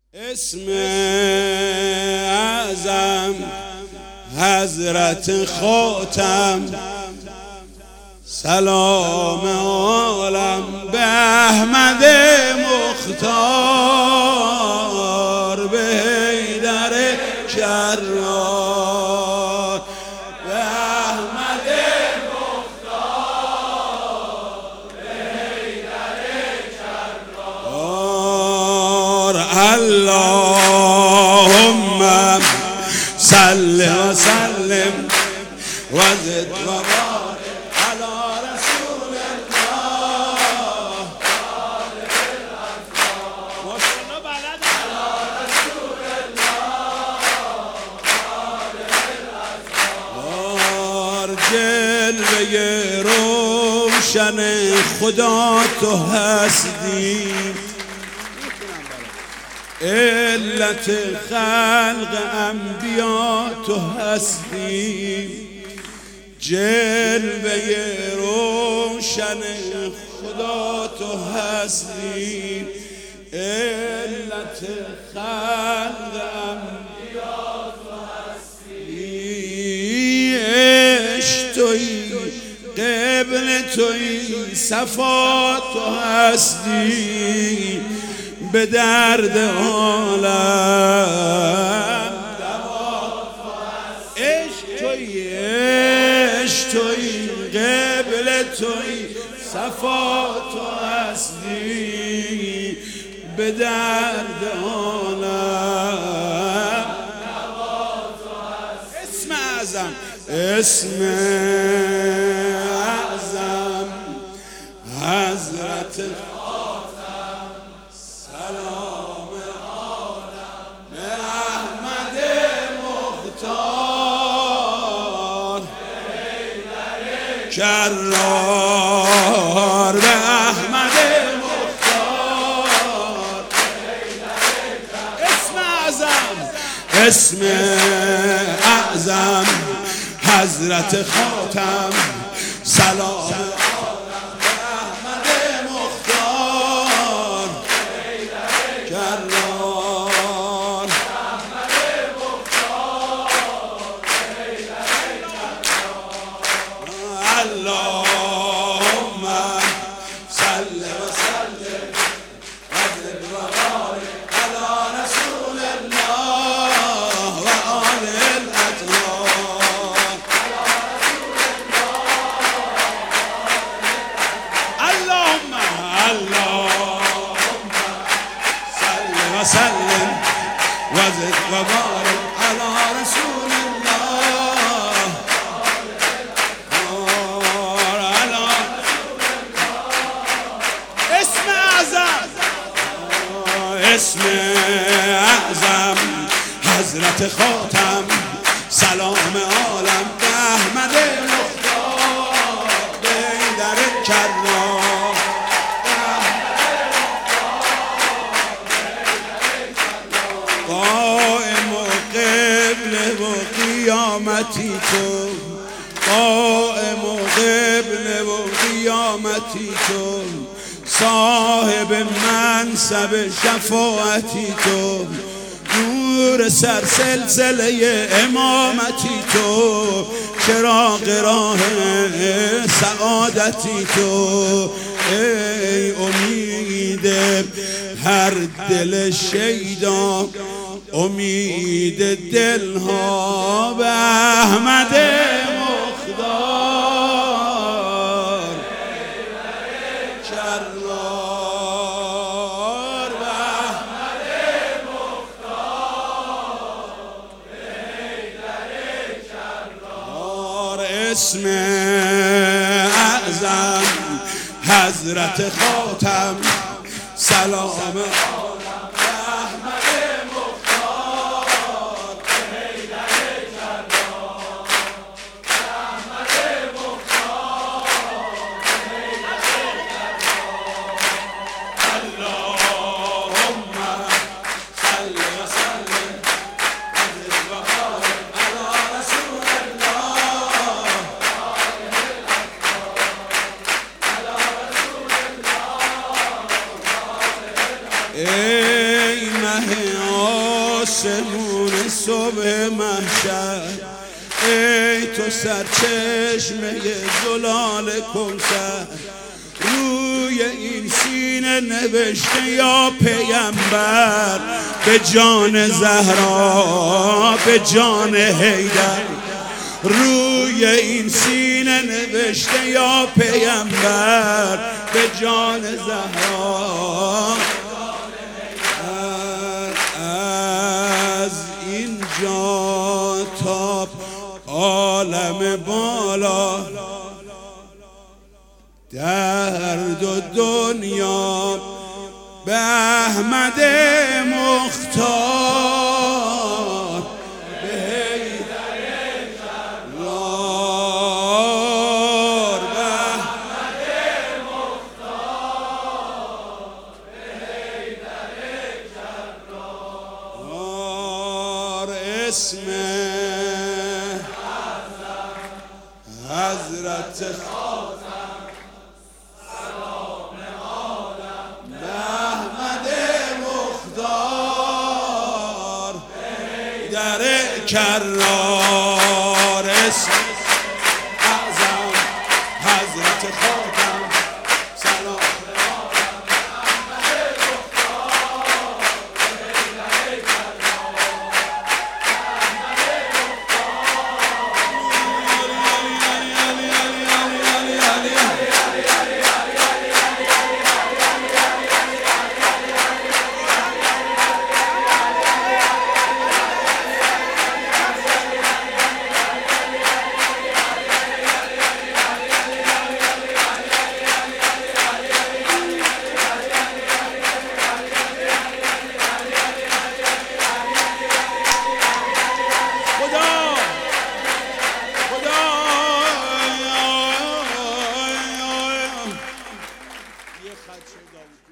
اسم اعظم حضرت خاتم، سلام عالم به احمد مختار، به حیدر کرار، به احمد مختار، به حیدر کرار. اللهم صل و سلم و زد و بارک علی رسول الله. جلوه روشن خدا تو هستی، علت خلق انبیا تو هستی. جلوه روشن خدا تو هستی، علت خلق انبیا تو هستی. عشق تویی، قبل تویی، صفا تو هستی، به درد عالم عشق تویی، عشق تویی، قبل تویی، صفا تو هستی، به درد عالم اسم اعظم، اسم اعظم حضرت خاتم، سلام عالم به احمد مختار، کرار، به احمد مختار. اسم اعظم، اسم اعظم حضرت خاتم، سلام اللهم صل وسلم وزد وبارك على رسول الله وآله الأطهار. اللهم صل وسلم وزد وبارك على رسول الله. اسم اعظم حضرت خاتم، سلام عالم به احمد مختار، به حیدر کرار. قائم و قبله و قیامتی تو، قائم و قبله و قیامتی تو، صاحب منصب شفاعتی تو، نور سر سلسله امامتی تو، چراغ راه سعادتی تو. ای امید هر دل شیدا، امید دلها به احمد مختار، کرار، به احمد مختار، به حیدر کرار. اسم اعظم حضرت خاتم، سلام عالم به احمد مختار، به حیدر کرار، به احمد مختار، به حیدر کرار. اللهم صل وسلم وزد وبارك على رسول الله. على رسول الله. آسمون صبح محشر، ای تو سرچشمه زلال کوثر، روی این سینه نوشته یا پیامبر، به جان زهرا به جان حیدر. روی این سینه نوشته یا پیامبر، به جان زهرا. از اینجا تا عالم بالا درد و دنیا به احمد مختار، به حیدر جرار، به احمد مختار، به حیدر جرار. اسم حضرت در کرار، اسم اعظم حضرت خاتم سلام یه خط شد